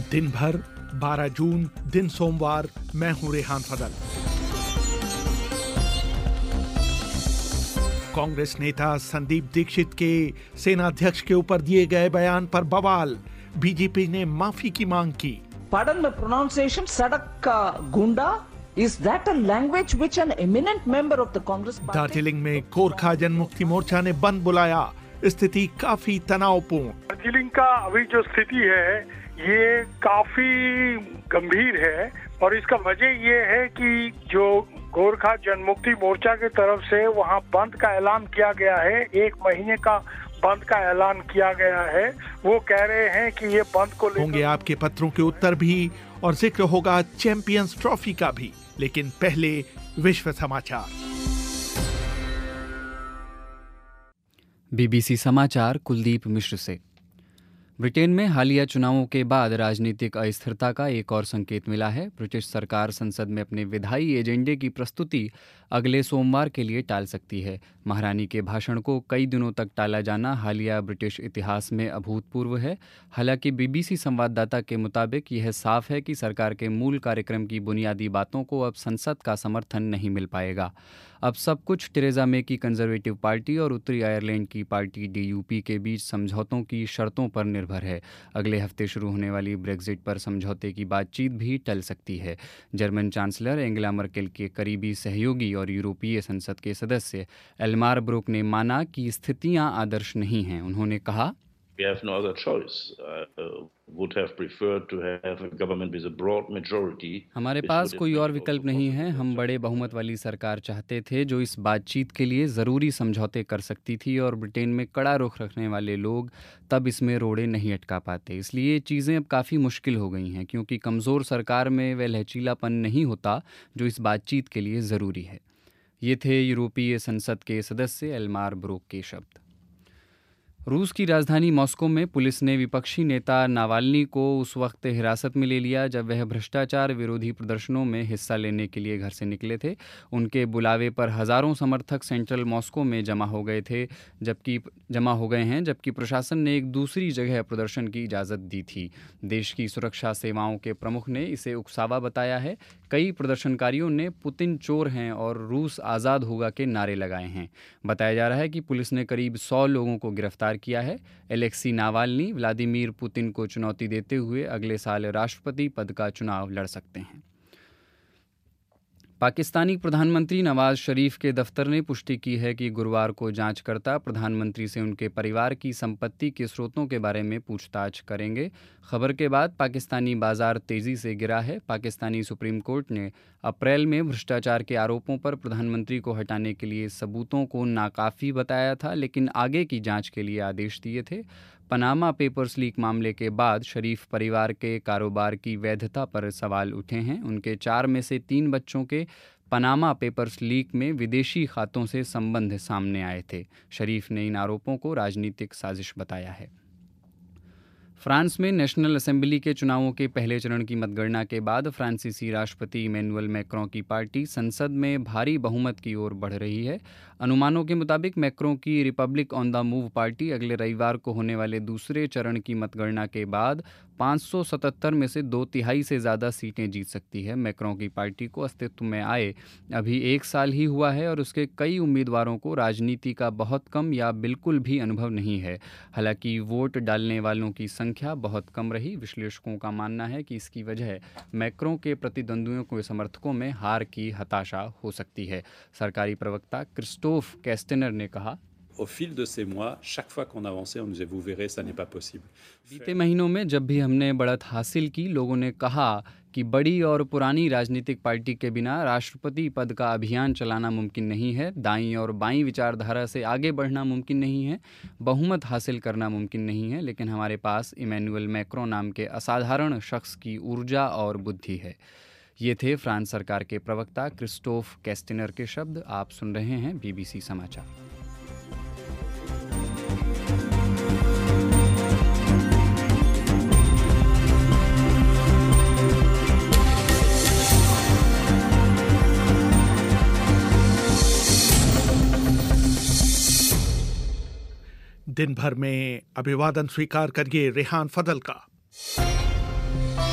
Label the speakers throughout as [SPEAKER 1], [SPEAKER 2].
[SPEAKER 1] दिन भर 12 जून दिन सोमवार। मैं हूं रेहान फदल। कांग्रेस नेता संदीप दीक्षित के सेनाध्यक्ष के ऊपर दिए गए बयान पर बवाल। बीजेपी ने माफी की मांग की।
[SPEAKER 2] Pardon my pronunciation, सड़क गुंडा। Is that a language which an eminent member of the Congress party?
[SPEAKER 1] Darjeeling में गोरखा जनमुक्ति मोर्चा ने बंद बुलाया। स्थिति काफी तनावपूर्ण।
[SPEAKER 3] दार्जिलिंग का अभी जो स्थिति है ये काफी गंभीर है और इसका वजह ये है कि जो गोरखा जनमुक्ति मोर्चा की तरफ से वहाँ बंद का ऐलान किया गया है, 1 महीने का बंद का ऐलान किया गया है। वो कह रहे हैं कि ये बंद को
[SPEAKER 1] होंगे आपके पत्रों के उत्तर भी और जिक्र होगा चैंपियंस ट्रॉफी का भी, लेकिन पहले विश्व समाचार।
[SPEAKER 4] बीबीसी समाचार कुलदीप मिश्र से। ब्रिटेन में हालिया चुनावों के बाद राजनीतिक अस्थिरता का एक और संकेत मिला है। ब्रिटिश सरकार संसद में अपने विधायी एजेंडे की प्रस्तुति अगले सोमवार के लिए टाल सकती है। महारानी के भाषण को कई दिनों तक टाला जाना हालिया ब्रिटिश इतिहास में अभूतपूर्व है। हालांकि बीबीसी संवाददाता के मुताबिक यह साफ है कि सरकार के मूल कार्यक्रम की बुनियादी बातों को अब संसद का समर्थन नहीं मिल पाएगा। अब सब कुछ टेरेजा मे की कंजर्वेटिव पार्टी और उत्तरी आयरलैंड की पार्टी DUP के बीच समझौतों की शर्तों पर निर्भर है। अगले हफ्ते शुरू होने वाली ब्रेक्जिट पर समझौते की बातचीत भी टल सकती है। जर्मन चांसलर एंगेला मर्केल के करीबी सहयोगी और यूरोपीय संसद के सदस्य एल्मार ब्रोक ने माना कि स्थितियां आदर्श नहीं हैं। उन्होंने कहा,
[SPEAKER 5] We have no other choice. Would have preferred to have a government with a broad majority.
[SPEAKER 4] हमारे पास कोई और विकल्प नहीं है। हम बड़े बहुमत वाली सरकार चाहते थे जो इस बातचीत के लिए ज़रूरी समझौते कर सकती थी और ब्रिटेन में कड़ा रुख रखने वाले लोग तब इसमें रोड़े नहीं अटका पाते। इसलिए चीज़ें अब काफ़ी मुश्किल हो गई हैं क्योंकि कमज़ोर सरकार में वह लचीलापन नहीं होता जो इस बातचीत के लिए ज़रूरी है। ये थे यूरोपीय संसद के सदस्य एल्मार ब्रोक के शब्द। रूस की राजधानी मॉस्को में पुलिस ने विपक्षी नेता नावाल्नी को उस वक्त हिरासत में ले लिया जब वह भ्रष्टाचार विरोधी प्रदर्शनों में हिस्सा लेने के लिए घर से निकले थे। उनके बुलावे पर हज़ारों समर्थक सेंट्रल मॉस्को में जमा हो गए हैं, जबकि प्रशासन ने एक दूसरी जगह प्रदर्शन की इजाज़त दी थी। देश की सुरक्षा सेवाओं के प्रमुख ने इसे उकसावा बताया है। कई प्रदर्शनकारियों ने पुतिन चोर हैं और रूस आज़ाद होगा के नारे लगाए हैं। बताया जा रहा है कि पुलिस ने करीब 100 लोगों को गिरफ्तार किया है। एलेक्सी नावाल्नी व्लादिमीर पुतिन को चुनौती देते हुए अगले साल राष्ट्रपति पद का चुनाव लड़ सकते हैं। पाकिस्तानी प्रधानमंत्री नवाज शरीफ के दफ्तर ने पुष्टि की है कि गुरुवार को जांचकर्ता प्रधानमंत्री से उनके परिवार की संपत्ति के स्रोतों के बारे में पूछताछ करेंगे। खबर के बाद पाकिस्तानी बाजार तेजी से गिरा है। पाकिस्तानी सुप्रीम कोर्ट ने अप्रैल में भ्रष्टाचार के आरोपों पर प्रधानमंत्री को हटाने के लिए सबूतों को नाकाफी बताया था, लेकिन आगे की जांच के लिए आदेश दिए थे। पनामा पेपर्स लीक मामले के बाद शरीफ परिवार के कारोबार की वैधता पर सवाल उठे हैं। उनके 4 में से 3 बच्चों के पनामा पेपर्स लीक में विदेशी खातों से संबंध सामने आए थे। शरीफ ने इन आरोपों को राजनीतिक साजिश बताया है। फ्रांस में नेशनल असेंबली के चुनावों के पहले चरण की मतगणना के बाद फ्रांसीसी राष्ट्रपति इमैनुअल मैक्रों की पार्टी संसद में भारी बहुमत की ओर बढ़ रही है। अनुमानों के मुताबिक मैक्रों की Republic on the move party अगले रविवार को होने वाले दूसरे चरण की मतगणना के बाद 577 में से 2/3 से ज़्यादा सीटें जीत सकती है। मैक्रों की पार्टी को अस्तित्व में आए अभी 1 साल ही हुआ है और उसके कई उम्मीदवारों को राजनीति का बहुत कम या बिल्कुल भी अनुभव नहीं है। हालांकि वोट डालने वालों की संख्या बहुत कम रही। विश्लेषकों का मानना है कि इसकी वजह मैक्रों के प्रतिद्वंद्वियों के समर्थकों में हार की हताशा हो सकती है। सरकारी प्रवक्ता क्रिस्टोफ कैस्टेनर ने कहा,
[SPEAKER 6] Au fil de ces mois, chaque fois qu'on avançait, on nous disait vous verrez, ça n'est pas possible.
[SPEAKER 4] बीते महीनों में जब भी हमने बढ़त हासिल की, लोगों ने कहा कि बड़ी और पुरानी राजनीतिक पार्टी के बिना राष्ट्रपति पद का अभियान चलाना मुमकिन नहीं है। दाईं और बाईं विचारधारा से आगे बढ़ना मुमकिन नहीं है। बहुमत हासिल करना मुमकिन नहीं है, लेकिन हमारे पास इमैनुअल मैक्रों नाम के असाधारण शख्स की ऊर्जा और बुद्धि है। ये थे फ्रांस सरकार के प्रवक्ता क्रिस्टोफ कैस्टेनर के शब्द। आप सुन रहे हैं बीबीसी समाचार।
[SPEAKER 1] दिन भर में अभिवादन स्वीकार करिए रेहान फदल का।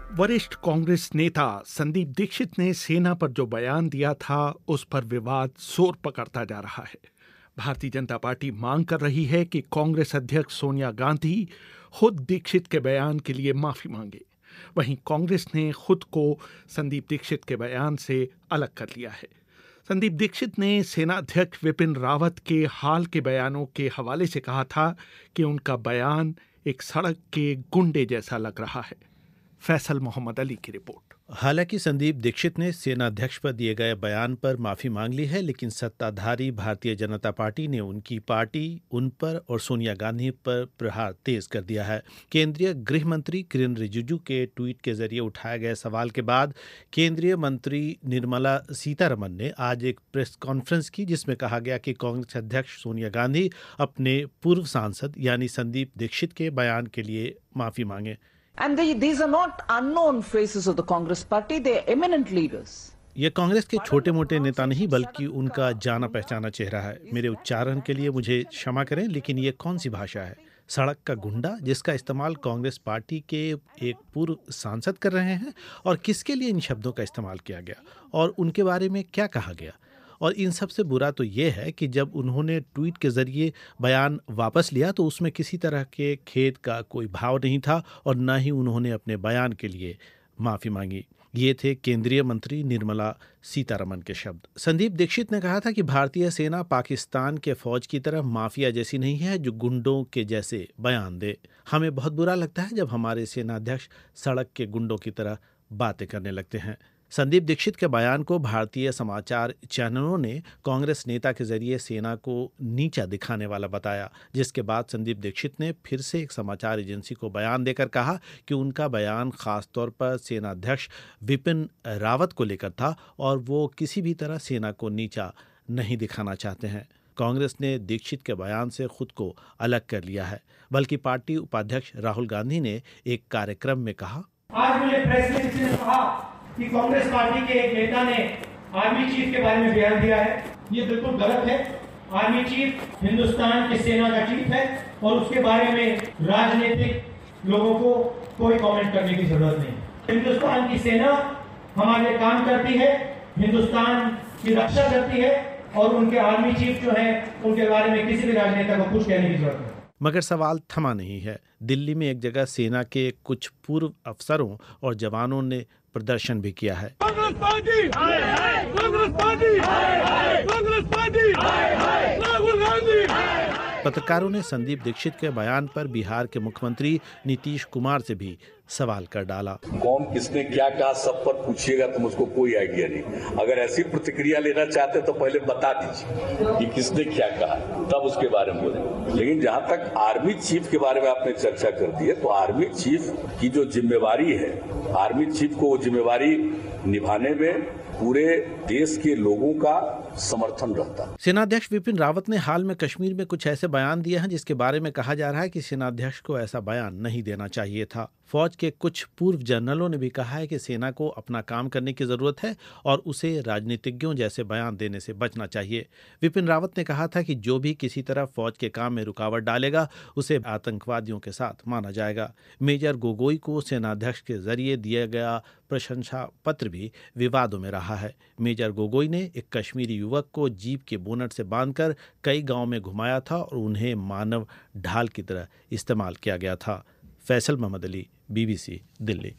[SPEAKER 1] वरिष्ठ कांग्रेस नेता संदीप दीक्षित ने सेना पर जो बयान दिया था उस पर विवाद जोर पकड़ता जा रहा है। भारतीय जनता पार्टी मांग कर रही है कि कांग्रेस अध्यक्ष सोनिया गांधी खुद दीक्षित के बयान के लिए माफी मांगे। वहीं कांग्रेस ने खुद को संदीप दीक्षित के बयान से अलग कर लिया है। संदीप दीक्षित ने सेना अध्यक्ष विपिन रावत के हाल के बयानों के हवाले से कहा था कि उनका बयान एक सड़क के गुंडे जैसा लग रहा है। फैसल मोहम्मद अली की रिपोर्ट।
[SPEAKER 7] हालांकि संदीप दीक्षित ने सेनाध्यक्ष पर दिए गए बयान पर माफी मांग ली है, लेकिन सत्ताधारी भारतीय जनता पार्टी ने उनकी पार्टी उन पर और सोनिया गांधी पर प्रहार तेज कर दिया है। केंद्रीय गृह मंत्री किरेन रिजिजू के ट्वीट के जरिए उठाए गए सवाल के बाद केंद्रीय मंत्री निर्मला सीतारमण ने आज एक प्रेस कॉन्फ्रेंस की, जिसमें कहा गया कि कांग्रेस अध्यक्ष सोनिया गांधी अपने पूर्व सांसद यानी संदीप दीक्षित के बयान के लिए माफी मांगे।
[SPEAKER 2] And these are not unknown faces of the Congress party, they are eminent leaders.
[SPEAKER 7] ये कांग्रेस के छोटे मोटे नेता नहीं बल्कि उनका जाना पहचाना चेहरा है। मेरे उच्चारण के लिए मुझे क्षमा करें, लेकिन ये कौन सी भाषा है? सड़क का गुंडा, जिसका इस्तेमाल कांग्रेस पार्टी के एक पूर्व सांसद कर रहे हैं, और किसके लिए इन शब्दों का इस्तेमाल किया गया और उनके बारे में क्या कहा गया। और इन सबसे बुरा तो ये है कि जब उन्होंने ट्वीट के जरिए बयान वापस लिया तो उसमें किसी तरह के खेद का कोई भाव नहीं था और न ही उन्होंने अपने बयान के लिए माफ़ी मांगी। ये थे केंद्रीय मंत्री निर्मला सीतारमण के शब्द। संदीप दीक्षित ने कहा था कि भारतीय सेना पाकिस्तान के फौज की तरह माफिया जैसी नहीं है जो गुंडों के जैसे बयान दे। हमें बहुत बुरा लगता है जब हमारे सेनाध्यक्ष सड़क के गुंडों की तरह बातें करने लगते हैं। संदीप दीक्षित के बयान को भारतीय समाचार चैनलों ने कांग्रेस नेता के जरिए सेना को नीचा दिखाने वाला बताया, जिसके बाद संदीप दीक्षित ने फिर से एक समाचार एजेंसी को बयान देकर कहा कि उनका बयान खासतौर पर सेनाध्यक्ष विपिन रावत को लेकर था और वो किसी भी तरह सेना को नीचा नहीं दिखाना चाहते हैं। कांग्रेस ने दीक्षित के बयान से खुद को अलग कर लिया है, बल्कि पार्टी उपाध्यक्ष राहुल गांधी ने एक कार्यक्रम में कहा,
[SPEAKER 8] आज मुझे प्रेस में किसी ने कहा कि कांग्रेस पार्टी के एक नेता ने आर्मी चीफ के बारे में बयान दिया है। ये बिल्कुल गलत है। आर्मी चीफ हिंदुस्तान की सेना का चीफ है और उसके बारे में राजनीतिक लोगों को कोई कमेंट करने की जरूरत नहीं। हिंदुस्तान की सेना हमारे लिए काम करती है, हिंदुस्तान की रक्षा करती है और उनके आर्मी चीफ जो है उनके बारे में किसी भी राजनेता को कुछ कहने की जरूरत नहीं।
[SPEAKER 7] मगर सवाल थमा नहीं है। दिल्ली में एक जगह सेना के कुछ पूर्व अफसरों और जवानों ने प्रदर्शन भी किया है।
[SPEAKER 9] Congress party, Congress party, Congress party, Rahul Gandhi.
[SPEAKER 7] पत्रकारों ने संदीप दीक्षित के बयान पर बिहार के मुख्यमंत्री नीतीश कुमार से भी सवाल कर डाला।
[SPEAKER 10] कौन किसने क्या कहा सब पर पूछिएगा तो मुझको कोई आइडिया नहीं। अगर ऐसी प्रतिक्रिया लेना चाहते तो पहले बता दीजिए कि किसने क्या कहा, तब उसके बारे में बोले। लेकिन जहां तक आर्मी चीफ के बारे में आपने चर्चा कर दी है, तो आर्मी चीफ की जो जिम्मेवारी है, आर्मी चीफ को वो जिम्मेवारी निभाने में पूरे देश के लोगों का समर्थन रहता है।
[SPEAKER 7] सेनाध्यक्ष विपिन रावत ने हाल में कश्मीर में कुछ ऐसे बयान दिए हैं जिसके बारे में कहा जा रहा है कि सेनाध्यक्ष को ऐसा बयान नहीं देना चाहिए था। फौज के कुछ पूर्व जनरलों ने भी कहा है कि सेना को अपना काम करने की जरूरत है और उसे राजनीतिज्ञों जैसे बयान देने से बचना चाहिए। विपिन रावत ने कहा था कि जो भी किसी तरह फौज के काम में रुकावट डालेगा उसे आतंकवादियों के साथ माना जाएगा। मेजर गोगोई को सेनाध्यक्ष के जरिए दिया गया प्रशंसा पत्र भी विवादों में रहा है। मेजर गोगोई ने एक कश्मीरी युवक को जीप के बोनट से बांधकर कई गांव में घुमाया था और उन्हें मानव ढाल की तरह इस्तेमाल किया गया था। फैसल मोहम्मद अली, BBC, दिल्ली।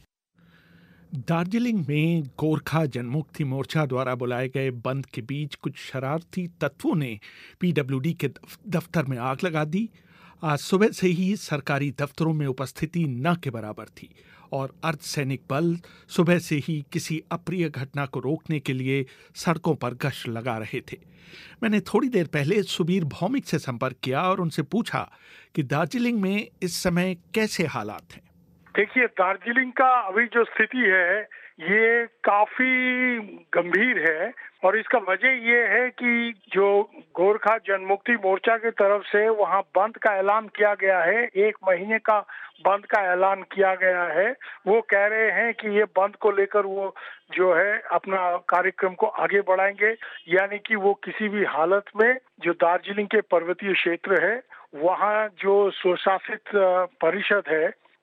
[SPEAKER 1] दार्जिलिंग में गोरखा जनमुक्ति मोर्चा द्वारा बुलाए गए बंद के बीच कुछ शरारती तत्वों ने PWD के दफ्तर में आग लगा दी। आज सुबह से ही सरकारी दफ्तरों में उपस्थिति न के बराबर थी और अर्धसैनिक बल सुबह से ही किसी अप्रिय घटना को रोकने के लिए सड़कों पर गश्त लगा रहे थे। मैंने थोड़ी देर पहले सुबीर भौमिक से संपर्क किया और उनसे पूछा कि दार्जिलिंग में इस समय कैसे हालात हैं।
[SPEAKER 3] देखिए, दार्जिलिंग का अभी जो स्थिति है ये काफी गंभीर है और इसका वजह ये है कि जो गोरखा जनमुक्ति मोर्चा की तरफ से वहाँ बंद का ऐलान किया गया है, 1 महीने का बंद का ऐलान किया गया है। वो कह रहे हैं कि ये बंद को लेकर वो जो है अपना कार्यक्रम को आगे बढ़ाएंगे, यानी कि वो किसी भी हालत में जो दार्जिलिंग के पर्वतीय क्षेत्र है वहाँ जो स्वशासित परिषद है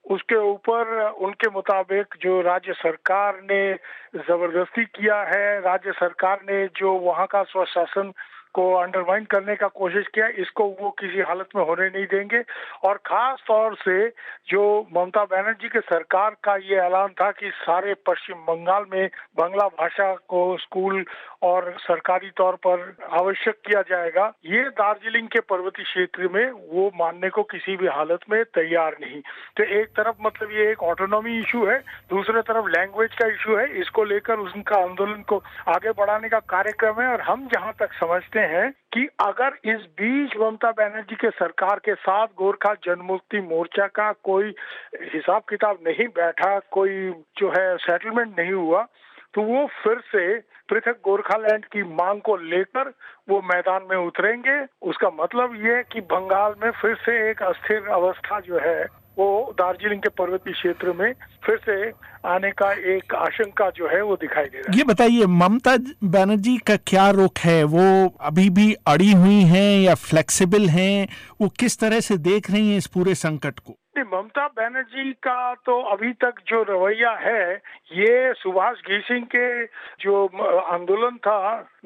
[SPEAKER 3] उसके ऊपर उनके मुताबिक जो राज्य सरकार ने जबरदस्ती किया है, राज्य सरकार ने जो वहाँ का स्वशासन को अंडरमाइन करने का कोशिश किया, इसको वो किसी हालत में होने नहीं देंगे। और खास तौर से जो ममता बनर्जी के सरकार का ये ऐलान था कि सारे पश्चिम बंगाल में बांग्ला भाषा को स्कूल और सरकारी तौर पर आवश्यक किया जाएगा, ये दार्जिलिंग के पर्वतीय क्षेत्र में वो मानने को किसी भी हालत में तैयार नहीं। तो एक तरफ मतलब ये एक ऑटोनॉमी इशू है, दूसरे तरफ लैंग्वेज का इशू है, इसको लेकर उनका आंदोलन को आगे बढ़ाने का कार्यक्रम है। और हम जहां तक समझते हैं कि अगर इस बीच ममता बनर्जी के सरकार के साथ गोरखा जनमुक्ति मोर्चा का कोई हिसाब किताब नहीं बैठा, कोई जो है सेटलमेंट नहीं हुआ, तो वो फिर से पृथक गोरखालैंड की मांग को लेकर वो मैदान में उतरेंगे। उसका मतलब ये है कि बंगाल में फिर से एक अस्थिर अवस्था जो है वो दार्जिलिंग के पर्वतीय क्षेत्र में फिर से आने का एक आशंका जो है वो दिखाई दे रहा है।
[SPEAKER 1] ये बताइए, ममता बनर्जी का क्या रुख है? वो अभी भी अड़ी हुई हैं या फ्लेक्सिबल हैं? वो किस तरह से देख रही हैं इस पूरे संकट को?
[SPEAKER 3] ममता बनर्जी का तो अभी तक जो रवैया है, ये सुभाष घिसिंग के जो आंदोलन था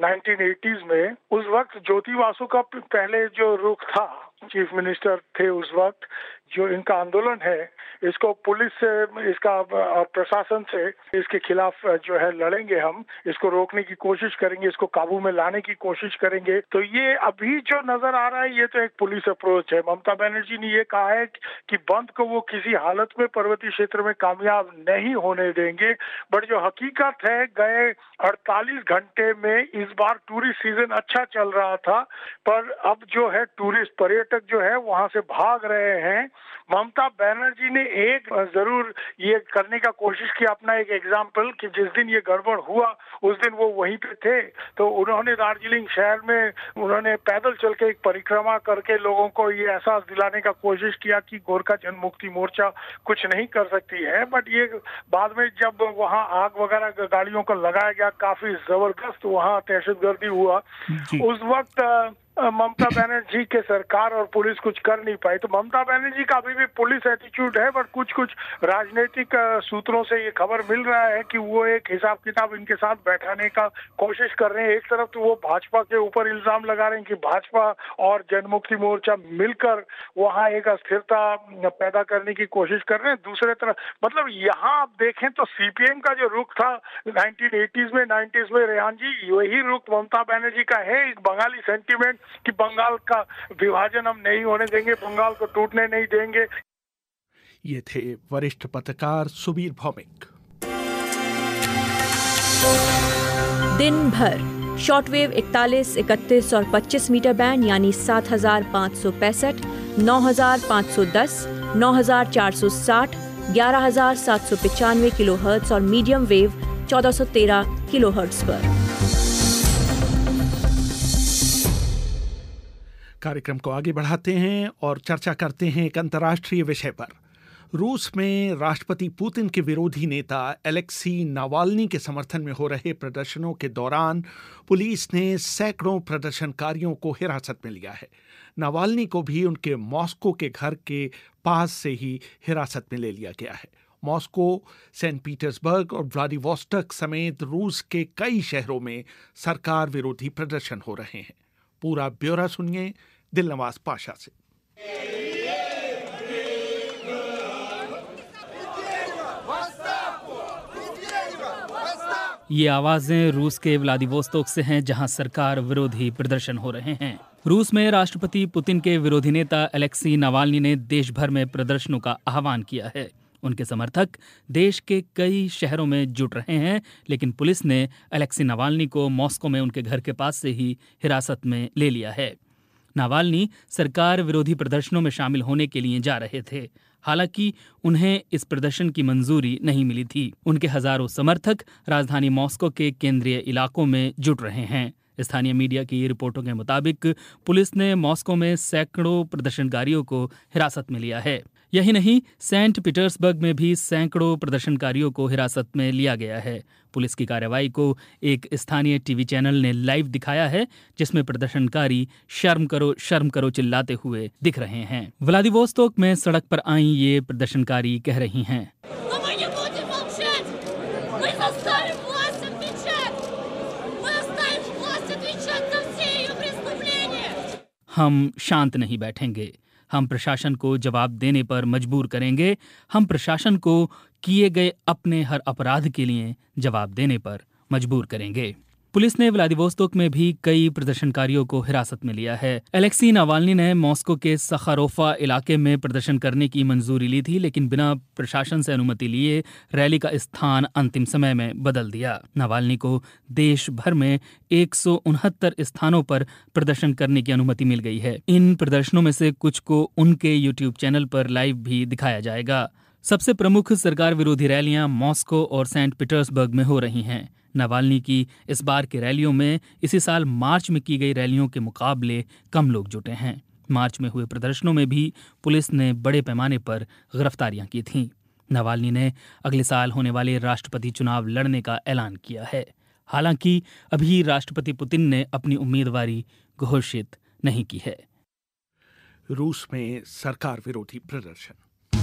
[SPEAKER 3] 1980s में, उस वक्त ज्योति बासु का पहले जो रुख था, चीफ मिनिस्टर थे उस वक्त, जो इनका आंदोलन है इसको पुलिस से, इसका प्रशासन से इसके खिलाफ जो है लड़ेंगे, हम इसको रोकने की कोशिश करेंगे, इसको काबू में लाने की कोशिश करेंगे। तो ये अभी जो नजर आ रहा है ये तो एक पुलिस अप्रोच है। ममता बनर्जी ने ये कहा है कि बंद को वो किसी हालत में पर्वतीय क्षेत्र में कामयाब नहीं होने देंगे। बट जो हकीकत है, गए 48 घंटे में इस बार टूरिस्ट सीजन अच्छा चल रहा था, पर अब जो है टूरिस्ट पर्यटक जो है वहां से भाग रहे हैं। ममता बनर्जी ने एक जरूर ये करने का कोशिश की, अपना एक एग्जाम्पल, कि जिस दिन ये गड़बड़ हुआ उस दिन वो वहीं पे थे, तो उन्होंने दार्जिलिंग शहर में उन्होंने पैदल चल के एक परिक्रमा करके लोगों को ये एहसास दिलाने का कोशिश किया कि गोरखा जनमुक्ति मोर्चा कुछ नहीं कर सकती है। बट ये बाद में जब वहाँ आग वगैरह गाड़ियों को लगाया गया, काफी जबरदस्त वहाँ दहशतगर्दी हुआ, उस वक्त ममता बनर्जी के सरकार और पुलिस कुछ कर नहीं पाई। तो ममता बनर्जी का अभी भी पुलिस एटीट्यूड है, बट कुछ कुछ राजनीतिक सूत्रों से ये खबर मिल रहा है कि वो एक हिसाब किताब इनके साथ बैठाने का कोशिश कर रहे हैं। एक तरफ तो वो भाजपा के ऊपर इल्जाम लगा रहे हैं कि भाजपा और जनमुक्ति मोर्चा मिलकर वहाँ एक अस्थिरता पैदा करने की कोशिश कर रहे हैं, दूसरे तरफ मतलब यहाँ आप देखें तो सीपीएम का जो रुख था 1980s में 90s में, रेहान जी, वही रुख ममता बनर्जी का है। एक बंगाली सेंटीमेंट कि बंगाल का विभाजन हम नहीं होने देंगे, बंगाल को टूटने नहीं देंगे।
[SPEAKER 1] ये थे वरिष्ठ पत्रकार सुबीर भौमिक।
[SPEAKER 11] दिन भर शॉर्टवेव 41, 31 और 25 मीटर बैंड यानी 7565, 9510, 9460, 11795 किलोहर्ट्ज और मीडियम वेव 1413 किलोहर्ट्ज पर।
[SPEAKER 1] कार्यक्रम को आगे बढ़ाते हैं और चर्चा करते हैं एक अंतर्राष्ट्रीय विषय पर। रूस में राष्ट्रपति पुतिन के विरोधी नेता अलेक्सी नावाल्नी के समर्थन में हो रहे प्रदर्शनों के दौरान पुलिस ने सैकड़ों प्रदर्शनकारियों को हिरासत में लिया है। नावाल्नी को भी उनके मॉस्को के घर के पास से ही हिरासत में ले लिया गया है। मॉस्को, सेंट पीटर्सबर्ग और व्लादिवोस्टोक समेत रूस के कई शहरों में सरकार विरोधी प्रदर्शन हो रहे हैं। पूरा ब्यौरा सुनिए दिलनवाज पाशा से।
[SPEAKER 12] ये आवाजें रूस के व्लादिवोस्तोक से हैं, जहां सरकार विरोधी प्रदर्शन हो रहे हैं। रूस में राष्ट्रपति पुतिन के विरोधी नेता अलेक्सी नावाल्नी ने देश भर में प्रदर्शनों का आह्वान किया है। उनके समर्थक देश के कई शहरों में जुट रहे हैं, लेकिन पुलिस ने अलेक्सी नावाल्नी को मॉस्को में उनके घर के पास से ही हिरासत में ले लिया है। नावाल्नी सरकार विरोधी प्रदर्शनों में शामिल होने के लिए जा रहे थे, हालांकि उन्हें इस प्रदर्शन की मंजूरी नहीं मिली थी। उनके हजारों समर्थक राजधानी मॉस्को के केंद्रीय इलाकों में जुट रहे हैं। स्थानीय मीडिया की रिपोर्टों के मुताबिक पुलिस ने मॉस्को में सैकड़ों प्रदर्शनकारियों को हिरासत में लिया है। यही नहीं, सेंट पीटर्सबर्ग में भी सैकड़ों प्रदर्शनकारियों को हिरासत में लिया गया है। पुलिस की कार्रवाई को एक स्थानीय टीवी चैनल ने लाइव दिखाया है, जिसमें प्रदर्शनकारी शर्म करो चिल्लाते हुए दिख रहे हैं। व्लादिवोस्तोक में सड़क पर आई ये प्रदर्शनकारी कह रही हैं, हम शांत नहीं बैठेंगे, हम प्रशासन को जवाब देने पर मजबूर करेंगे, हम प्रशासन को किए गए अपने हर अपराध के लिए जवाब देने पर मजबूर करेंगे। पुलिस ने व्लादिवोस्तोक में भी कई प्रदर्शनकारियों को हिरासत में लिया है। अलेक्सी नावाल्नी ने मॉस्को के सखारोफा इलाके में प्रदर्शन करने की मंजूरी ली थी, लेकिन बिना प्रशासन से अनुमति लिए रैली का स्थान अंतिम समय में बदल दिया। नावाल्नी को देश भर में 169 स्थानों पर प्रदर्शन करने की अनुमति मिल गई है। इन प्रदर्शनों में से कुछ को उनके यूट्यूब चैनल पर लाइव भी दिखाया जाएगा। सबसे प्रमुख सरकार विरोधी रैलियां मॉस्को और सेंट पीटर्सबर्ग में हो रही हैं। नावाल्नी की इस बार की रैलियों में इसी साल मार्च में की गई रैलियों के मुकाबले कम लोग जुटे हैं। मार्च में हुए प्रदर्शनों में भी पुलिस ने बड़े पैमाने पर गिरफ्तारियां की थीं। नावाल्नी ने अगले साल होने वाले राष्ट्रपति चुनाव लड़ने का ऐलान किया है। हालांकि अभी राष्ट्रपति पुतिन ने अपनी उम्मीदवारी घोषित नहीं की है।
[SPEAKER 1] रूस में सरकार विरोधी प्रदर्शन।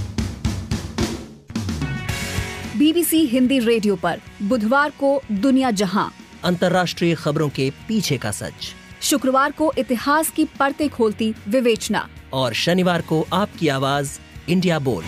[SPEAKER 13] BBC हिंदी रेडियो पर बुधवार को दुनिया जहां,
[SPEAKER 14] अंतर्राष्ट्रीय खबरों के पीछे का सच।
[SPEAKER 13] शुक्रवार को इतिहास की परतें खोलती विवेचना,
[SPEAKER 14] और शनिवार को आपकी आवाज इंडिया बोल।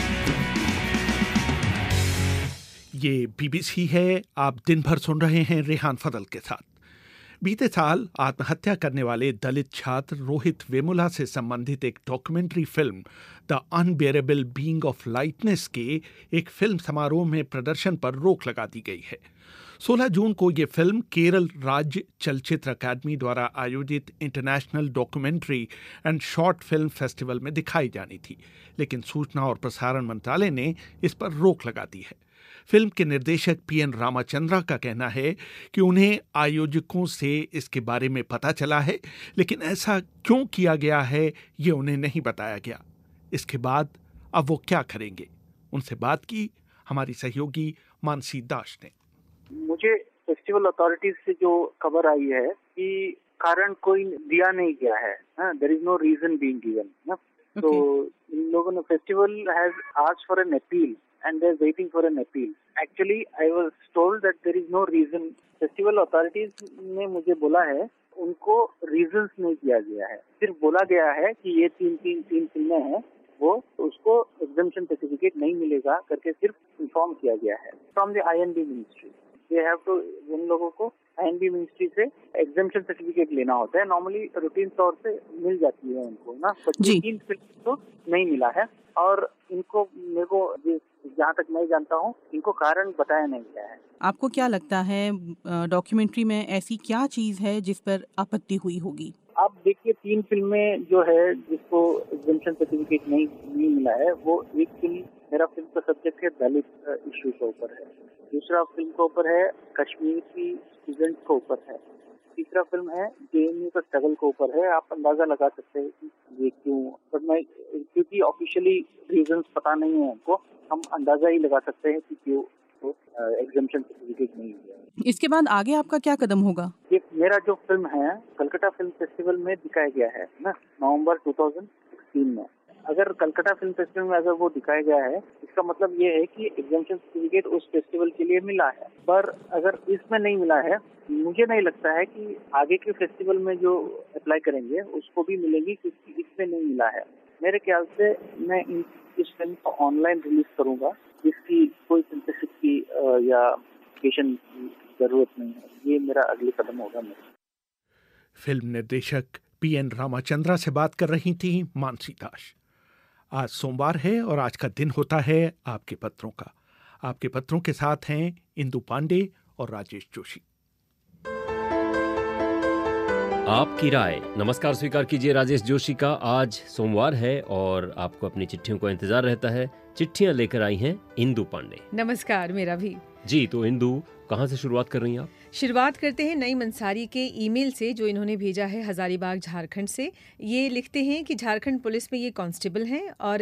[SPEAKER 1] ये BBC है। आप दिन भर सुन रहे हैं रेहान फजल के साथ। बीते साल आत्महत्या करने वाले दलित छात्र रोहित वेमुला से संबंधित एक documentary film the unbearable being of lightness के एक फिल्म समारोह में प्रदर्शन पर रोक लगा दी गई है। 16 जून को ये फिल्म केरल राज्य चलचित्र अकादमी द्वारा आयोजित international documentary and short film festival में दिखाई जानी थी, लेकिन सूचना और प्रसारण मंत्रालय ने इस पर रोक लगा दी है। फिल्म के निर्देशक PN रामाचंद्रा का कहना है कि उन्हें आयोजकों से इसके बारे में पता चला है, लेकिन ऐसा क्यों किया गया है ये उन्हें नहीं बताया गया। इसके बाद अब वो क्या करेंगे, उनसे बात की हमारी सहयोगी मानसी दास ने।
[SPEAKER 15] मुझे फेस्टिवल अथॉरिटीज से जो खबर आई है कि कारण कोई दिया नहीं गया है, there is no reason being given. तो इन लोगों ने festival has asked for an appeal and they're waiting for an appeal. Actually, I was told that there is no reason. Festival authorities ने मुझे बोला है उनको reasons नहीं दिया गया है, सिर्फ बोला गया है कि ये तीन फिल्में हैं, वो उसको exemption certificate नहीं मिलेगा करके सिर्फ इन्फॉर्म किया गया है from the INB ministry. They have to, उन लोगों को INB मिनिस्ट्री से एग्जेम्पशन सर्टिफिकेट लेना होता है। नॉर्मली रूटीन तौर से मिल जाती है उनको ना, बट 3 फिल्म तो नहीं मिला है। और इनको मेरे को जहाँ तक मैं जानता हूँ इनको कारण बताया नहीं गया है।
[SPEAKER 16] आपको क्या लगता है डॉक्यूमेंट्री में ऐसी क्या चीज है जिस पर आपत्ति हुई होगी?
[SPEAKER 15] आप देखिए 3 फिल्में जो है जिसको एग्जेम्पशन सर्टिफिकेट नहीं मिला है, वो एक फिल्म, मेरा फिल्म का सब्जेक्ट है दलित इश्यू के ऊपर है, दूसरा फिल्म के ऊपर है कश्मीर की स्टूडेंट्स के ऊपर है, तीसरा फिल्म है JNU का स्ट्रगल के ऊपर है। आप अंदाजा लगा सकते हैं कि ये क्यों, पर मैं क्योंकि ऑफिशियली रीजंस पता नहीं है हमको, हम अंदाजा ही लगा सकते हैं कि क्यों एग्जेम्पशन सर्टिफिकेट नहीं है।
[SPEAKER 16] इसके बाद आगे आपका क्या कदम होगा?
[SPEAKER 15] ये मेरा जो फिल्म है कलकत्ता फिल्म फेस्टिवल में दिखाया गया है ना, नवंबर 2016 में। अगर कलकत्ता फिल्म फेस्टिवल में अगर वो दिखाया गया है, इसका मतलब ये है कि एग्जेम्पशन सर्टिफिकेट उस फेस्टिवल के लिए मिला है। पर अगर इसमें नहीं मिला है, मुझे नहीं लगता है कि आगे के फेस्टिवल में जो अप्लाई करेंगे उसको भी मिलेगी, क्योंकि इसमें नहीं मिला है। मेरे ख्याल से मैं इस फिल्म को ऑनलाइन रिलीज करूंगा, जिसकी कोई सेंसरशिप की या एप्लीकेशन की जरूरत नहीं है। ये मेरा अगले कदम होगा।
[SPEAKER 1] फिल्म निर्देशक PN रामाचंद्रा से बात कर रही थी मानसी दास। आज सोमवार है और आज का दिन होता है आपके पत्रों का। आपके पत्रों के साथ हैं इंदु पांडे और राजेश जोशी।
[SPEAKER 17] आपकी राय। नमस्कार स्वीकार कीजिए राजेश जोशी का। आज सोमवार है और आपको अपनी चिट्ठियों का इंतजार रहता है। चिट्ठियां लेकर आई हैं इंदु पांडे।
[SPEAKER 18] नमस्कार, मेरा भी
[SPEAKER 17] जी। तो इंदु, कहाँ से शुरुआत कर रही हैं आप?
[SPEAKER 18] शुरुआत करते हैं नईम अंसारी के ईमेल से जो इन्होंने भेजा है हजारीबाग झारखंड से। ये लिखते हैं कि झारखंड पुलिस में ये कांस्टेबल हैं और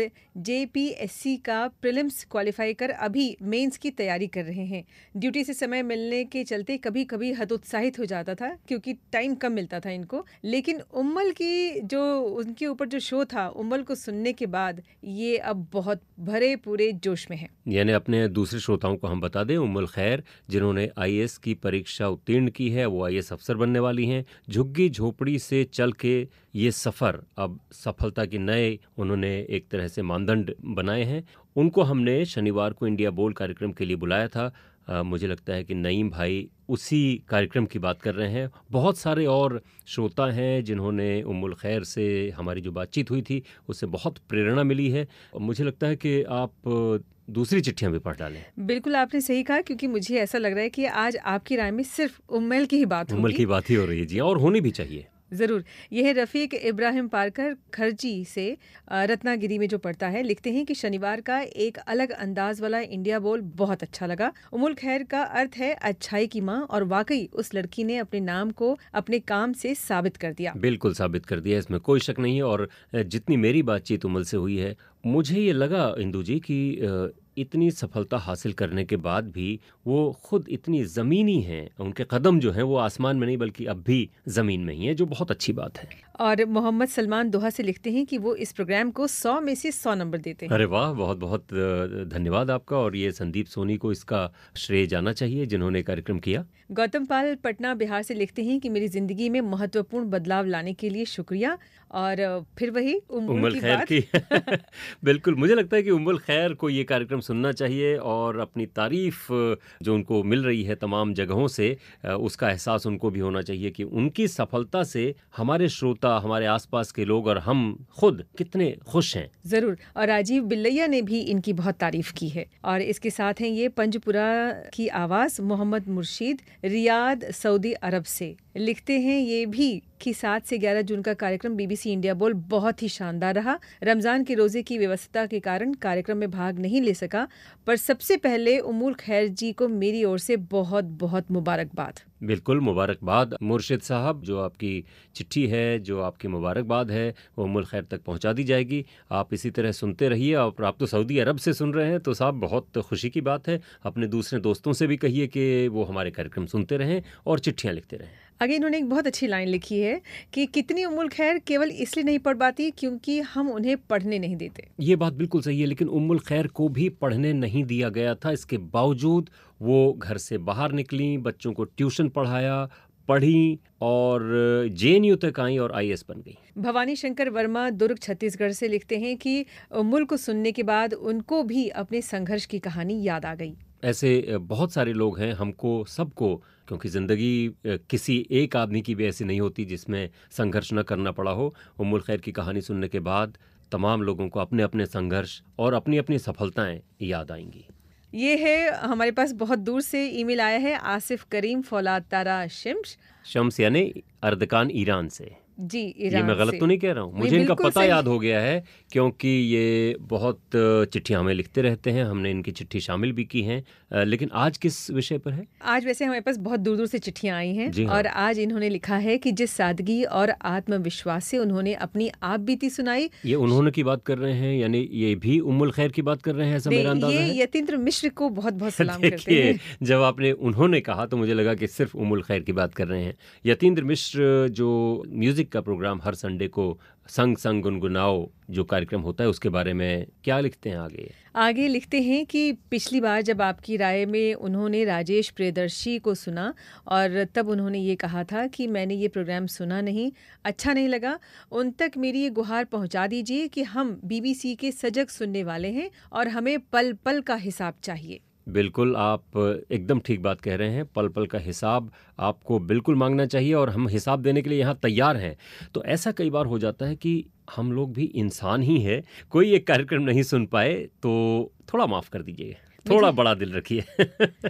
[SPEAKER 18] JPSC का प्रीलिम्स क्वालिफाई कर अभी मेंस की तैयारी कर रहे हैं। ड्यूटी से समय मिलने के चलते कभी कभी हतोत्साहित हो जाता था क्योंकि टाइम कम मिलता था इनको, लेकिन उम्मल की जो उनके ऊपर जो शो था, उम्मल को सुनने के बाद ये अब बहुत भरे पूरे जोश में है।
[SPEAKER 17] यानी अपने दूसरे श्रोताओं को हम बता दें, उम्मुल खैर जिन्होंने IAS की परीक्षा उत्तीर्ण की है, वो IAS अफसर बनने वाली हैं। झुग्गी झोपड़ी से चल के ये सफ़र अब सफलता के नए उन्होंने एक तरह से मानदंड बनाए हैं। उनको हमने शनिवार को इंडिया बोल्ड कार्यक्रम के लिए बुलाया था। मुझे लगता है कि नईम भाई उसी कार्यक्रम की बात कर रहे हैं। बहुत सारे और श्रोता हैं जिन्होंने उम्मुल खैर से हमारी जो बातचीत हुई थी उससे बहुत प्रेरणा मिली है। मुझे लगता है कि आप दूसरी चिट्ठियां भी पढ़ डालें।
[SPEAKER 18] बिल्कुल आपने सही कहा, क्योंकि मुझे ऐसा लग रहा है कि आज आपकी राय में सिर्फ उम्मल की ही बात होगी।
[SPEAKER 17] उम्मल की बात ही हो रही है जी, और होनी भी चाहिए।
[SPEAKER 18] ज़रूर। यह है रफ़ीक इब्राहिम पारकर खरजी से रत्नागिरी में जो पढ़ता है। लिखते हैं कि शनिवार का एक अलग अंदाज वाला इंडिया बोल बहुत अच्छा लगा। उम्मुल खैर का अर्थ है अच्छाई की माँ, और वाकई उस लड़की ने अपने नाम को अपने काम से साबित कर दिया।
[SPEAKER 17] बिल्कुल साबित कर दिया, इसमें कोई शक नहीं है। और जितनी मेरी बातचीत उम्मुल से हुई है, मुझे ये लगा इंदु जी कि इतनी सफलता हासिल करने के बाद भी वो खुद इतनी ज़मीनी हैं। उनके कदम जो हैं वो आसमान में नहीं बल्कि अब भी ज़मीन में ही है, जो बहुत अच्छी बात है।
[SPEAKER 18] और मोहम्मद सलमान दोहा से लिखते हैं कि वो इस प्रोग्राम को 100 में से 100 नंबर देते हैं।
[SPEAKER 17] अरे वाह, बहुत बहुत धन्यवाद आपका। और ये संदीप सोनी को इसका श्रेय जाना चाहिए जिन्होंने कार्यक्रम किया।
[SPEAKER 18] गौतम पाल पटना बिहार से लिखते हैं कि मेरी जिंदगी में महत्वपूर्ण बदलाव लाने के लिए शुक्रिया। और फिर वही उम्मुल
[SPEAKER 17] खैर की बिल्कुल, मुझे लगता है कि उम्मुल खैर को ये कार्यक्रम सुनना चाहिए और अपनी तारीफ जो उनको मिल रही है तमाम जगहों से, उसका एहसास उनको भी होना चाहिए कि उनकी सफलता से हमारे श्रोता, हमारे आसपास के लोग और हम खुद कितने खुश हैं।
[SPEAKER 18] जरूर। और राजीव बिल्लैया ने भी इनकी बहुत तारीफ की है। और इसके साथ हैं ये पंजपुरा की आवाज़ Mohammad Murshid Riyadh Saudi Arab से। लिखते हैं ये भी कि 7 से 11 जून का कार्यक्रम BBC इंडिया बोल बहुत ही शानदार रहा। रमज़ान के रोज़े की व्यवस्था के कारण कार्यक्रम में भाग नहीं ले सका, पर सबसे पहले उम्मुल खैर जी को मेरी ओर से बहुत बहुत मुबारकबाद।
[SPEAKER 17] बिल्कुल मुबारकबाद मुर्शिद साहब। जो आपकी चिट्ठी है, जो आपकी मुबारकबाद है, वो उम्मुल खैर तक पहुंचा दी जाएगी। आप इसी तरह सुनते रहिए। और आप तो सऊदी अरब से सुन रहे हैं तो साहब बहुत खुशी की बात है। अपने दूसरे दोस्तों से भी कहिए कि वो हमारे कार्यक्रम सुनते रहें और चिट्ठियाँ लिखते रहें।
[SPEAKER 18] आगे इन्होंने एक बहुत अच्छी लाइन लिखी है कि कितनी उम्मुल खैर केवल इसलिए नहीं पढ़ पाती क्योंकि हम उन्हें पढ़ने नहीं देते।
[SPEAKER 17] ये बात बिल्कुल सही है, लेकिन उम्मुल खैर को भी पढ़ने नहीं दिया गया था। इसके बावजूद वो घर से बाहर निकली, बच्चों को ट्यूशन पढ़ाया, पढ़ी और JNU तक आई और IAS बन गई।
[SPEAKER 18] भवानी शंकर वर्मा दुर्ग छत्तीसगढ़ से लिखते हैं कि उम्मुल को सुनने के बाद उनको भी अपने संघर्ष की कहानी याद आ गई।
[SPEAKER 17] ऐसे बहुत सारे लोग हैं, हमको सबको, क्योंकि ज़िंदगी किसी एक आदमी की भी ऐसी नहीं होती जिसमें संघर्ष न करना पड़ा हो। उम्मुल खैर की कहानी सुनने के बाद तमाम लोगों को अपने अपने संघर्ष और अपनी अपनी सफलताएं याद आएंगी।
[SPEAKER 18] ये है, हमारे पास बहुत दूर से ईमेल आया है आसिफ करीम फौलाद तारा शम्स
[SPEAKER 17] यानी अर्दकान ईरान से।
[SPEAKER 18] जी,
[SPEAKER 17] ये मैं गलत तो नहीं कह रहा हूँ? मुझे इनका पता याद हो गया है क्योंकि ये बहुत चिट्ठियाँ हमें लिखते रहते हैं। हमने इनकी चिट्ठी शामिल भी की हैं। लेकिन आज किस विषय पर है?
[SPEAKER 18] आज वैसे हमारे पास बहुत दूर दूर से चिट्ठियाँ आई हैं।
[SPEAKER 17] हाँ।
[SPEAKER 18] और आज इन्होंने लिखा है कि जिस सादगी और आत्मविश्वास से उन्होंने अपनी आप बीती सुनाई।
[SPEAKER 17] ये उन्होंने की बात कर रहे हैं, यानी ये भी उम्मुल खैर की बात कर रहे हैं, ऐसा मेरा अंदाजा है।
[SPEAKER 18] ये यतीन्द्र मिश्र को बहुत बहुत सलाम करते हैं।
[SPEAKER 17] जब आपने उन्होंने कहा तो मुझे लगा कि सिर्फ उम्मुल खैर की बात कर रहे हैं। यतीन्द्र मिश्र जो म्यूजिक का प्रोग्राम हर संडे को संग संग गुनगुनाओ जो कार्यक्रम होता है, उसके बारे में क्या लिखते हैं? आगे
[SPEAKER 18] लिखते हैं कि पिछली बार जब आपकी राय में उन्होंने राजेश प्रियदर्शी को सुना और तब उन्होंने ये कहा था कि मैंने ये प्रोग्राम सुना नहीं, अच्छा नहीं लगा। उन तक मेरी ये गुहार पहुंचा दीजिए कि हम BBC के सजग सुनने वाले हैं और हमें पल पल का हिसाब चाहिए।
[SPEAKER 17] बिल्कुल, आप एकदम ठीक बात कह रहे हैं। पल पल का हिसाब आपको बिल्कुल मांगना चाहिए और हम हिसाब देने के लिए यहाँ तैयार हैं। तो ऐसा कई बार हो जाता है कि हम लोग भी इंसान ही हैं, कोई एक कार्यक्रम नहीं सुन पाए तो थोड़ा माफ़ कर दीजिए, थोड़ा बड़ा दिल रखिए।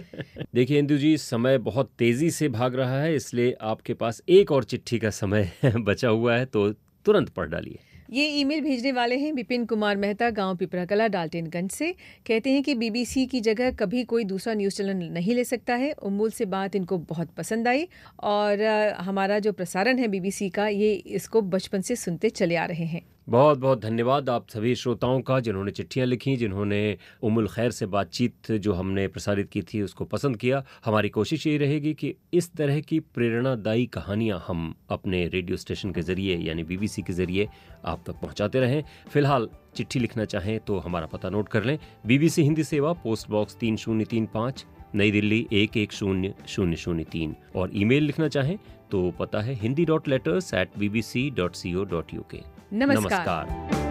[SPEAKER 17] देखिए इंदु जी, समय बहुत तेज़ी से भाग रहा है, इसलिए आपके पास एक और चिट्ठी का समय बचा हुआ है तो तुरंत पढ़ डालिए।
[SPEAKER 18] ये ईमेल भेजने वाले हैं विपिन कुमार मेहता, गांव पिपराकला, डाल्टनगंज से। कहते हैं कि बीबीसी की जगह कभी कोई दूसरा न्यूज़ चैनल नहीं ले सकता है। उम्मुल से बात इनको बहुत पसंद आई और हमारा जो प्रसारण है बीबीसी का, ये इसको बचपन से सुनते चले आ रहे हैं।
[SPEAKER 17] बहुत बहुत धन्यवाद आप सभी श्रोताओं का जिन्होंने चिट्ठियां लिखी, जिन्होंने उम्मुल खैर से बातचीत जो हमने प्रसारित की थी उसको पसंद किया। हमारी कोशिश ये रहेगी कि इस तरह की प्रेरणादायी कहानियां हम अपने रेडियो स्टेशन के ज़रिए यानी बीबीसी के ज़रिए आप तक पहुंचाते रहें। फिलहाल चिट्ठी लिखना चाहें तो हमारा पता नोट कर लें। बीबीसी हिंदी सेवा, पोस्ट बॉक्स 3035, नई दिल्ली 110003। और ईमेल लिखना चाहें तो पता है hindi.letters@bbc.co.uk। नमस्कार।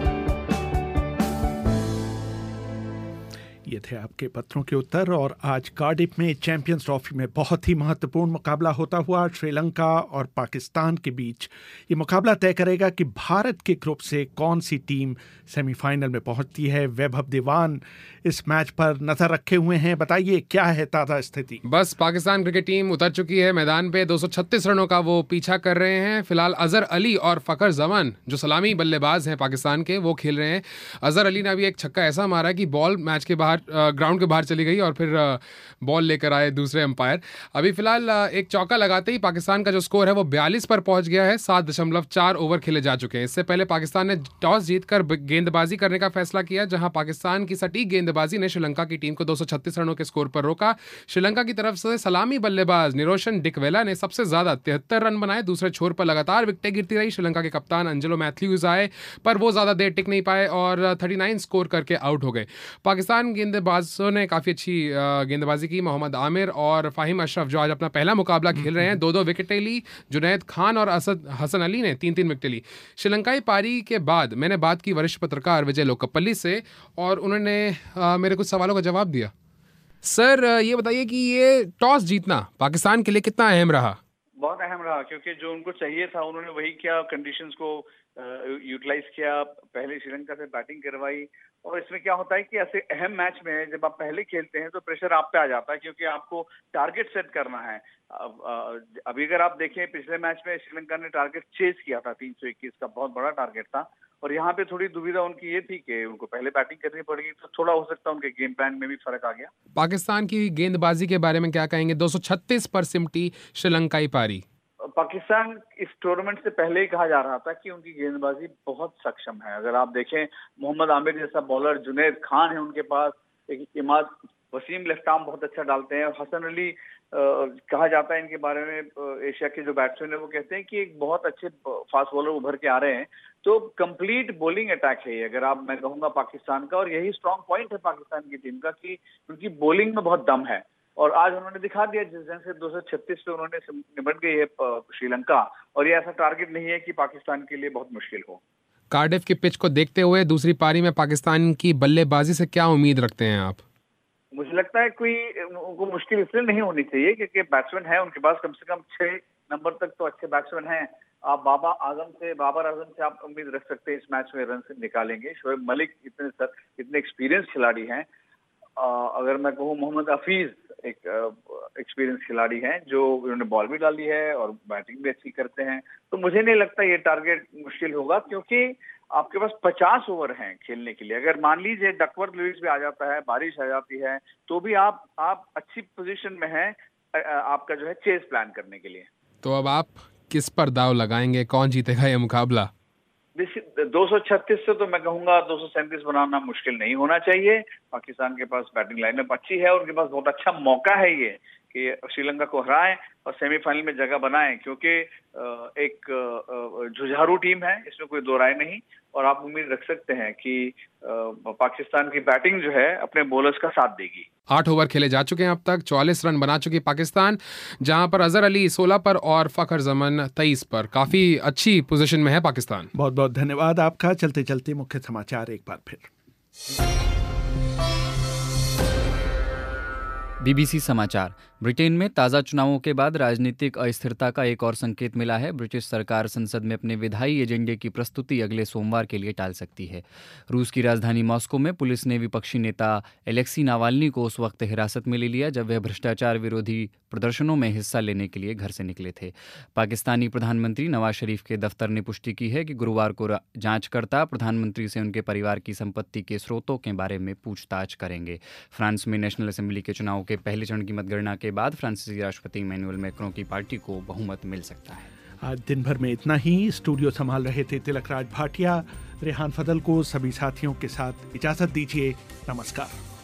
[SPEAKER 1] ये थे आपके पत्रों के उत्तर। और आज कार्डिफ में चैंपियंस ट्रॉफी में बहुत ही महत्वपूर्ण मुकाबला होता हुआ श्रीलंका और पाकिस्तान के बीच। ये मुकाबला तय करेगा कि भारत के ग्रुप से कौन सी टीम सेमीफाइनल में पहुंचती है। वैभव दीवान इस मैच पर नजर रखे हुए हैं, बताइए क्या है ताज़ा स्थिति।
[SPEAKER 19] बस पाकिस्तान क्रिकेट टीम उतर चुकी है मैदान पे। 236 रनों का वो पीछा कर रहे हैं। फिलहाल अजहर अली और फ़खर जमान जो सलामी बल्लेबाज हैं पाकिस्तान के, वो खेल रहे हैं। अजहर अली ने अभी एक छक्का ऐसा मारा कि बॉल मैच के बाहर ग्राउंड के बाहर चली गई और फिर बॉल लेकर आए दूसरे अंपायर। अभी फिलहाल एक चौका लगाते ही पाकिस्तान का जो स्कोर है वो 42 पर पहुंच गया है। 7.4 ओवर खेले जा चुके हैं। इससे पहले पाकिस्तान ने टॉस जीतकर गेंदबाजी करने का फैसला किया, जहां पाकिस्तान की सटीक गेंदबाजी ने श्रीलंका की टीम को 236 रनों के स्कोर पर रोका। श्रीलंका की तरफ से सलामी बल्लेबाज निरोशन डिकवेला ने सबसे ज्यादा 73 रन बनाए। दूसरे छोर पर लगातार विकेटें गिरती रही। श्रीलंका के कप्तान अंजेलो मैथ्यूज आए पर वो ज्यादा देर टिक नहीं पाए और 39 स्कोर करके आउट हो गए। पाकिस्तान गेंदबाजों ने काफी अच्छी गेंदबाजी की। मोहम्मद आमिर और फाहिम अशरफ जो आज अपना पहला मुकाबला खेल रहे हैं, 2-2 विकेटें ली। जुनैद खान और असद हसन अली ने 3-3 विकेटें ली। श्रीलंकाई पारी के बाद मैंने बात की वरिष्ठ पत्रकार विजय लोकपल्ली से और उन्होंने मेरे कुछ सवालों का जवाब दिया। सर ये बताइए कि ये टॉस जीतना पाकिस्तान के लिए कितना अहम रहा?
[SPEAKER 20] बहुत अहम रहा, क्योंकि जो उनको चाहिए था उन्होंने वही किया, कंडीशंस को यूटिलाइज किया। पहले श्रीलंका से बैटिंग करवाई। और इसमें क्या होता है कि ऐसे अहम मैच में जब आप पहले खेलते हैं तो प्रेशर आप पे आ जाता है, क्योंकि आपको टारगेट सेट करना है। अभी अगर आप देखें पिछले मैच में श्रीलंका ने टारगेट चेज किया था, 321 का बहुत बड़ा टारगेट था। और यहाँ पे थोड़ी दुविधा उनकी ये थी कि उनको पहले बैटिंग करनी पड़ेगी, तो थोड़ा हो सकता है उनके गेम प्लान में भी फर्क आ गया।
[SPEAKER 19] पाकिस्तान की गेंदबाजी के बारे में क्या कहेंगे? 236 पर सिमटी श्रीलंकाई पारी।
[SPEAKER 20] पाकिस्तान इस टूर्नामेंट से पहले ही कहा जा रहा था कि उनकी गेंदबाजी बहुत सक्षम है। अगर आप देखें मोहम्मद आमिर जैसा बॉलर, जुनैद खान है उनके पास, एक इमाद वसीम लेफ्ट आर्म बहुत अच्छा डालते हैं। और हसन अली कहा जाता है इनके बारे में, एशिया के जो बैट्समैन है वो कहते हैं कि एक बहुत अच्छे फास्ट बॉलर उभर के आ रहे हैं। तो कंप्लीट बॉलिंग अटैक है ये, अगर आप मैं कहूँगा पाकिस्तान का। और यही स्ट्रॉन्ग पॉइंट है पाकिस्तान की टीम का कि उनकी बॉलिंग में बहुत दम है। और आज उन्होंने दिखा दिया, जिस दिन से 236 पे उन्होंने निपट गई है श्रीलंका। और ये ऐसा टारगेट नहीं है कि पाकिस्तान के लिए बहुत मुश्किल हो।
[SPEAKER 19] कार्डिफ की पिच को देखते हुए दूसरी पारी में पाकिस्तान की बल्लेबाजी से क्या उम्मीद रखते हैं आप?
[SPEAKER 20] मुझे लगता है कोई उनको मुश्किल इसलिए नहीं होनी चाहिए क्योंकि बैट्समैन है उनके पास, कम से कम 6 नंबर तक तो अच्छे बैट्समैन हैं। आप बाबर आजम से आप उम्मीद रख सकते हैं इस मैच में रन निकालेंगे। शोएब मलिक इतने एक्सपीरियंस खिलाड़ी हैं। अगर मैं कहूँ मोहम्मद हफीज एक एक्सपीरियंस खिलाड़ी हैं जो उन्होंने बॉल भी डाली है और बैटिंग भी अच्छी करते हैं। तो मुझे नहीं लगता ये टारगेट मुश्किल होगा, क्योंकि आपके पास 50 ओवर हैं खेलने के लिए। अगर मान लीजिए डकवर्थ लुईस भी आ जाता है, बारिश आ जाती है, तो भी आप अच्छी पोजीशन में हैं आपका जो है चेस प्लान करने के लिए।
[SPEAKER 19] तो अब आप किस पर दाव लगाएंगे? कौन जीतेगा ये मुकाबला?
[SPEAKER 20] 236 से तो मैं कहूंगा 237 बनाना मुश्किल नहीं होना चाहिए। पाकिस्तान के पास बैटिंग लाइनअप अच्छी है और उनके पास बहुत अच्छा मौका है ये कि श्रीलंका को हराएं और सेमीफाइनल में जगह बनाएं, क्योंकि एक जुझारू टीम है, इसमें कोई दो राय नहीं। और आप उम्मीद रख सकते हैं कि पाकिस्तान की बैटिंग जो है अपने बॉलर्स का साथ देगी।
[SPEAKER 19] 8 ओवर खेले जा चुके हैं अब तक, 44 रन बना चुकी पाकिस्तान, जहां पर अजहर अली 16 पर और फ़खर जमान 23 पर। काफी अच्छी पोजीशन में है पाकिस्तान।
[SPEAKER 1] बहुत बहुत धन्यवाद आपका। चलते चलते मुख्य समाचार एक बार फिर।
[SPEAKER 4] बीबीसी समाचार। ब्रिटेन में ताज़ा चुनावों के बाद राजनीतिक अस्थिरता का एक और संकेत मिला है। ब्रिटिश सरकार संसद में अपने विधायी एजेंडे की प्रस्तुति अगले सोमवार के लिए टाल सकती है। रूस की राजधानी मॉस्को में पुलिस ने विपक्षी नेता एलेक्सी नावाल्नी को उस वक्त हिरासत में ले लिया जब वह भ्रष्टाचार विरोधी प्रदर्शनों में हिस्सा लेने के लिए घर से निकले थे। पाकिस्तानी प्रधानमंत्री नवाज शरीफ के दफ्तर ने पुष्टि की है कि गुरुवार को जांचकर्ता प्रधानमंत्री से उनके परिवार की संपत्ति के स्रोतों के बारे में पूछताछ करेंगे। फ्रांस में नेशनल असेंबली के चुनाव के पहले चरण की मतगणना के बाद फ्रांसीसी राष्ट्रपति इमैनुअल मैक्रों की पार्टी को बहुमत मिल सकता है।
[SPEAKER 1] आज दिन भर में इतना ही। स्टूडियो संभाल रहे थे तिलक राज भाटिया। रेहान फदल को सभी साथियों के साथ इजाजत दीजिए। नमस्कार।